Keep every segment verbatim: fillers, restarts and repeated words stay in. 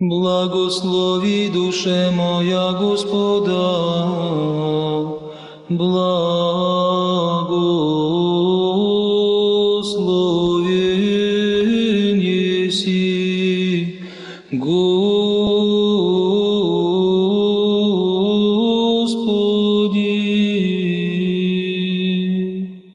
Благослови, душе моя, Господа, благословен еси, Господи.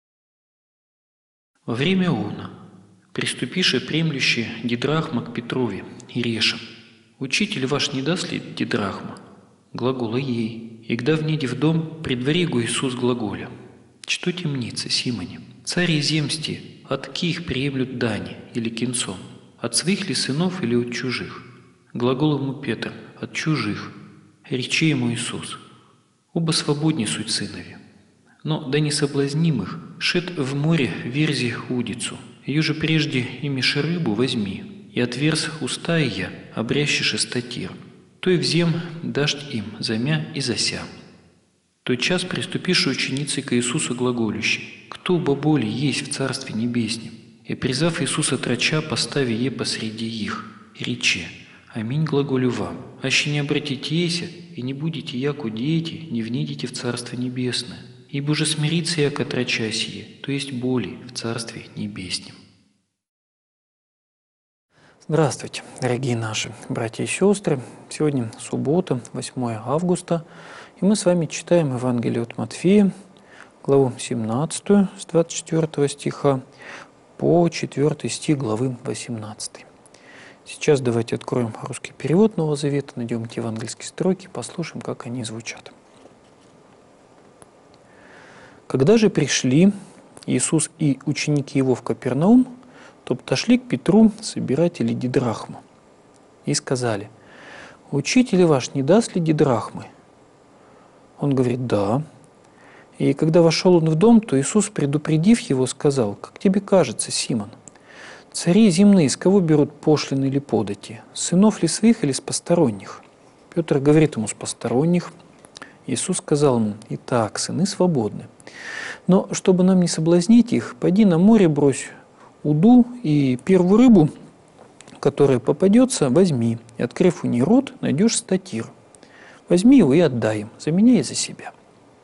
Во время уна, приступише премлющи дидрахма к Петрове и реше. Учитель ваш не даст ли дидрахма? Глагола ей. И когда внеди в дом, при дворе го Иисус глаголя. Что темница, Симоне? Цари земсти, от ких приемлют дани или кинцом? От своих ли сынов или от чужих? Глагол ему Петр, от чужих. Речи ему Иисус. Оба свободней суть сынови. Но да не соблазнимых, шед в море верзи удицу. Ее же прежде имеши рыбу возьми, и отверз уста ее, обрящишь статир. То и взем дашь им замя и зася. Той час приступишь ученицей к Иисусу глаголющей. Кто боболи есть в Царстве Небеснем? И призвав Иисуса трача, постави е посреди их, и рече: Аминь глаголю вам, аще не обратитеся, и не будете яко дети, не внидите в Царство Небесное. Ибо же смириться яко трача сие, то есть боли в Царстве Небеснем. Здравствуйте, дорогие наши братья и сестры. Сегодня суббота, восьмое августа, и мы с вами читаем Евангелие от Матфея, главу семнадцатую, с двадцать четвёртого стиха по четвёртый стих главы восемнадцатой. Сейчас давайте откроем русский перевод Нового Завета, найдем эти евангельские строки, послушаем, как они звучат. Когда же пришли Иисус и ученики Его в Капернаум, то подошли к Петру собиратели дидрахмы и сказали: «Учитель ваш не даст ли дидрахмы?» Он говорит: «Да». И когда вошел он в дом, то Иисус, предупредив его, сказал: «Как тебе кажется, Симон, цари земные с кого берут пошлины или подати? С сынов ли своих или с посторонних?» Петр говорит ему: «С посторонних». Иисус сказал ему: «Итак, сыны свободны. Но чтобы нам не соблазнить их, пойди на море, брось уду, и первую рыбу, которая попадется, возьми, и, открыв у ней рот, найдешь статир. Возьми его и отдай им, за меня и за себя».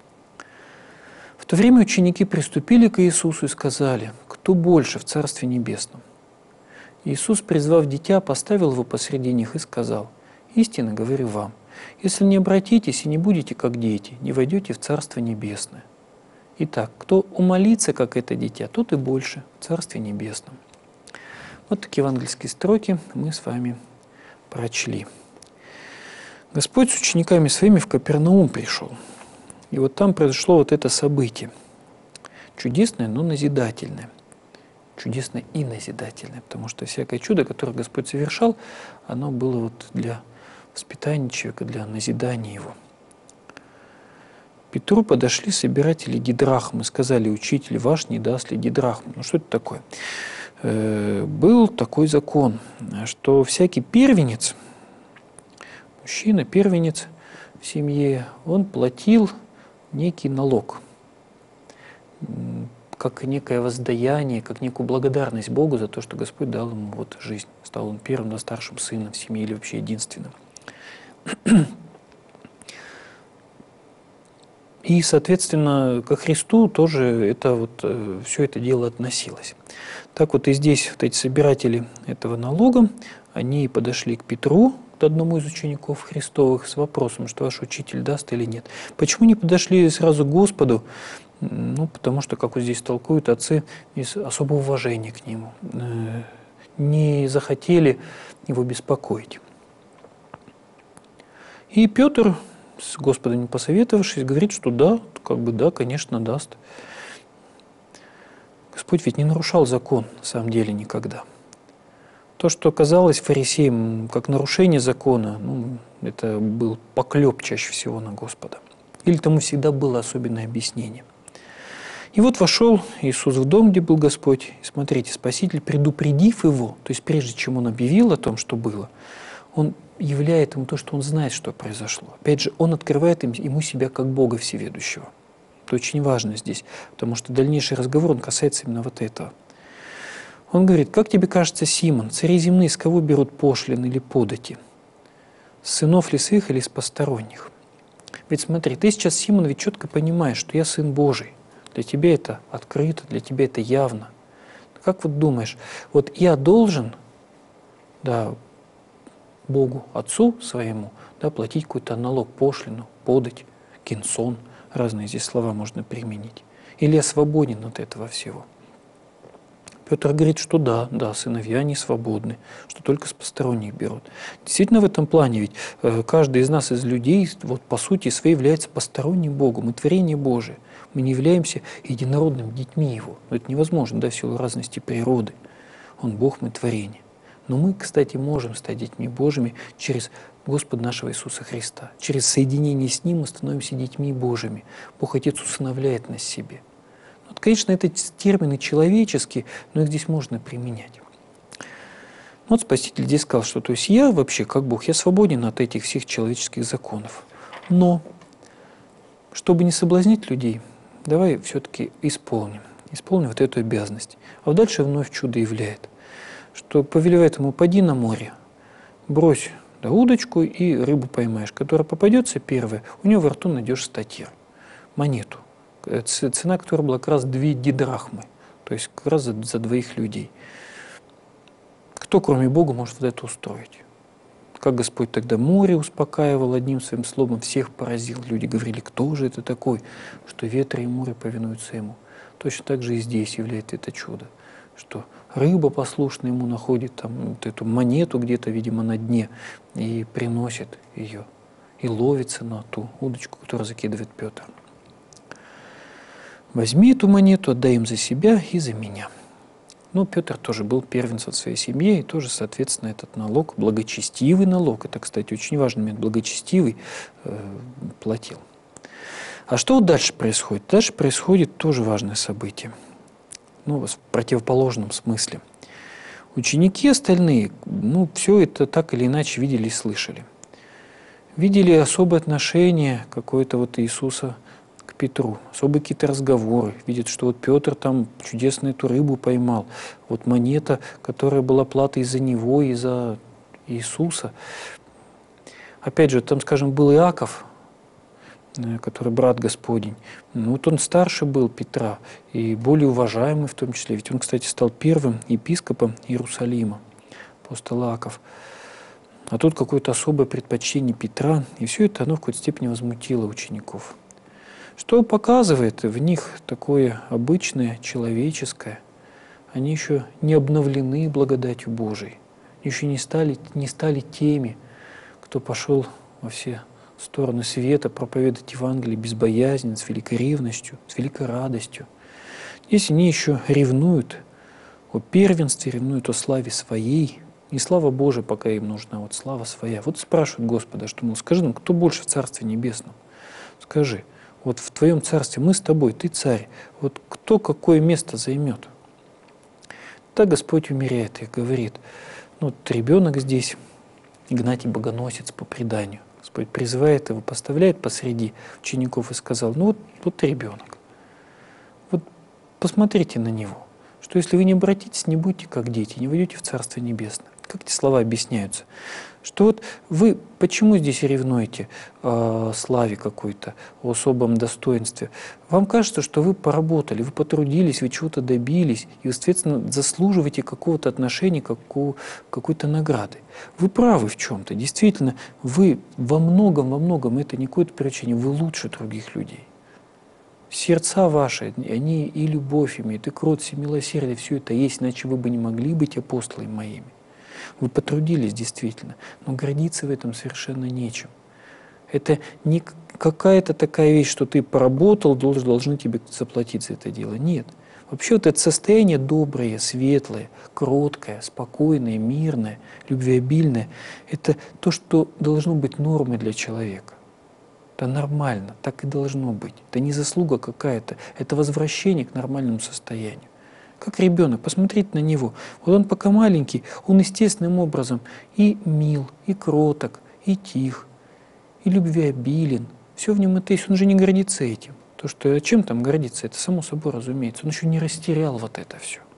В то время ученики приступили к Иисусу и сказали: «Кто больше в Царстве Небесном?» Иисус, призвав дитя, поставил его посреди них и сказал: «Истинно говорю вам, если не обратитесь и не будете как дети, не войдете в Царство Небесное. Итак, кто умолится, как это дитя, тот и больше в Царстве Небесном». Вот такие евангельские строки мы с вами прочли. Господь с учениками своими в Капернаум пришел. И вот там произошло вот это событие. Чудесное, но назидательное. Чудесное и назидательное, потому что всякое чудо, которое Господь совершал, оно было вот для воспитания человека, для назидания его. Петру подошли собиратели дидрахмы, сказали: «Учитель ваш не даст ли дидрахмы?» Ну что это такое? Э, был такой закон, что всякий первенец, мужчина, первенец в семье, он платил некий налог, как некое воздаяние, как некую благодарность Богу за то, что Господь дал ему вот жизнь. Стал он первым, да, старшим сыном в семье или вообще единственным. И, соответственно, ко Христу тоже это вот, все это дело относилось. Так вот и здесь вот эти собиратели этого налога, они подошли к Петру, к одному из учеников Христовых, с вопросом, что ваш учитель даст или нет. Почему не подошли сразу к Господу? Ну, потому что, как вот здесь толкуют отцы, из особого уважения к Нему. Не захотели его беспокоить. И Петр, с Господом не посоветовавшись, говорит, что да, как бы да, конечно, даст. Господь ведь не нарушал закон, на самом деле, никогда. То, что казалось фарисеям как нарушение закона, ну, это был поклеп чаще всего на Господа. Или тому всегда было особенное объяснение. И вот вошел Иисус в дом, где был Господь, и смотрите, Спаситель, предупредив его, то есть прежде чем он объявил о том, что было, он являет ему то, что он знает, что произошло. Опять же, он открывает ему себя как Бога Всеведущего. Это очень важно здесь, потому что дальнейший разговор, он касается именно вот этого. Он говорит: как тебе кажется, Симон, цари земные с кого берут пошлины или подати? С сынов ли своих или с посторонних? Ведь смотри, ты сейчас, Симон, ведь четко понимаешь, что я Сын Божий. Для тебя это открыто, для тебя это явно. Как вот думаешь, вот я должен, да, Богу, Отцу своему, да, платить какой-то налог, пошлину, подать, кинсон, разные здесь слова можно применить. Или я свободен от этого всего? Петр говорит, что да, да, сыновья не свободны, что только с посторонних берут. Действительно, в этом плане ведь э, каждый из нас, из людей, вот по сути своей является посторонним Богу. Мы творение Божие. Мы не являемся единородными детьми Его. Но это невозможно, да, в силу разности природы. Он Бог, мы творение. Но мы, кстати, можем стать детьми Божьими через Господа нашего Иисуса Христа. Через соединение с Ним мы становимся детьми Божьими. Бог Отец усыновляет нас себе. Вот, конечно, это термины человеческие, но их здесь можно применять. Вот Спаситель здесь сказал, что то есть я вообще, как Бог, я свободен от этих всех человеческих законов. Но, чтобы не соблазнить людей, давай все-таки исполним. Исполним вот эту обязанность. А дальше вновь чудо являет, что повелевает ему: поди на море, брось, да, удочку и рыбу поймаешь, которая попадется первая, у нее во рту найдешь статир, монету. Цена которой была как раз две дидрахмы, то есть как раз за, за двоих людей. Кто, кроме Бога, может вот это устроить? Как Господь тогда море успокаивал одним своим словом, всех поразил. Люди говорили: кто же это такой, что ветры и море повинуются ему? Точно так же и здесь является это чудо, что рыба послушно ему находит там вот эту монету где-то, видимо, на дне, и приносит ее, и ловится на ту удочку, которую закидывает Петр. Возьми эту монету, отдай им за себя и за меня. Ну, Петр тоже был первенцем в своей семье, и тоже, соответственно, этот налог, благочестивый налог, это, кстати, очень важный момент, благочестивый, э, платил. А что вот дальше происходит? Дальше происходит тоже важное событие, ну, в противоположном смысле. Ученики остальные, ну, все это так или иначе видели и слышали. Видели особое отношение какое-то вот Иисуса к Петру, особые какие-то разговоры. Видят, что вот Петр там чудесно эту рыбу поймал. Вот монета, которая была платой за него и за Иисуса. Опять же, там, скажем, был Иаков, который брат Господень. Ну, вот он старше был Петра и более уважаемый в том числе. Ведь он, кстати, стал первым епископом Иерусалима, апостол Иаков. А тут какое-то особое предпочтение Петра, и все это оно в какой-то степени возмутило учеников. Что показывает в них такое обычное, человеческое. Они еще не обновлены благодатью Божией, еще не стали, не стали теми, кто пошел во все стороны света проповедовать Евангелие без боязни, с великой ревностью, с великой радостью. Здесь они еще ревнуют о первенстве, ревнуют о славе своей. Не слава Божия пока им нужна, а вот слава своя. Вот спрашивают Господа, что, мол, скажи нам, кто больше в Царстве Небесном? Скажи, вот в Твоем Царстве мы с Тобой, Ты царь, вот кто какое место займет? Так Господь умеряет их, говорит, ну, вот ребенок здесь, Игнатий Богоносец по преданию. Господь призывает его, поставляет посреди учеников и сказал: ну вот, вот ребенок, вот посмотрите на него, что если вы не обратитесь, не будете как дети, не войдете в Царство Небесное. Как эти слова объясняются? Что вот вы почему здесь ревнуете о славе какой-то, о особом достоинстве? Вам кажется, что вы поработали, вы потрудились, вы чего-то добились, и, соответственно, заслуживаете какого-то отношения, какой-то награды. Вы правы в чем-то. Действительно, вы во многом, во многом, это не какое-то причине, вы лучше других людей. Сердца ваши, они и любовь имеют, и кротость, и милосердие, все это есть, иначе вы бы не могли быть апостолами моими. Вы потрудились действительно, но гордиться в этом совершенно нечем. Это не какая-то такая вещь, что ты поработал, должен, должны тебе заплатить за это дело. Нет. Вообще вот это состояние доброе, светлое, кроткое, спокойное, мирное, любвеобильное, это то, что должно быть нормой для человека. Это нормально, так и должно быть. Это не заслуга какая-то, это возвращение к нормальному состоянию. Как ребенок, посмотрите на него. Вот он пока маленький, он естественным образом и мил, и кроток, и тих, и любвеобилен. Все в нем это есть, он же не гордится этим. То, что чем там гордиться, это само собой разумеется. Он еще не растерял вот это все.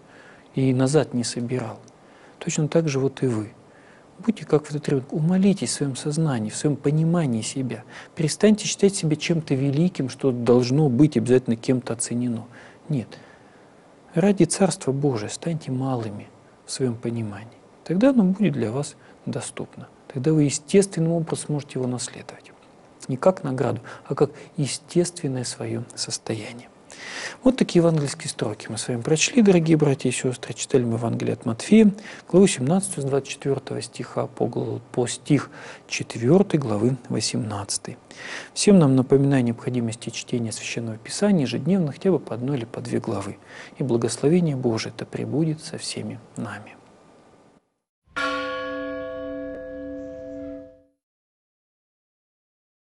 и назад не собирал. Точно так же вот и вы. Будьте как в этот ребенок, умолитесь в своем сознании, в своем понимании себя. Перестаньте считать себя чем-то великим, что должно быть обязательно кем-то оценено. Нет. Ради Царства Божия станьте малыми в своем понимании. Тогда оно будет для вас доступно. Тогда вы естественным образом сможете его наследовать. Не как награду, а как естественное свое состояние. Вот такие евангельские строки мы с вами прочли, дорогие братья и сестры. Читали мы Евангелие от Матфея, главу семнадцатую, с двадцать четвёртого стиха по, главу, по стих четвёртой главы восемнадцатой. Всем нам напоминаю о необходимости чтения Священного Писания ежедневно, хотя бы по одной или по две главы. И благословение Божие да пребудет со всеми нами.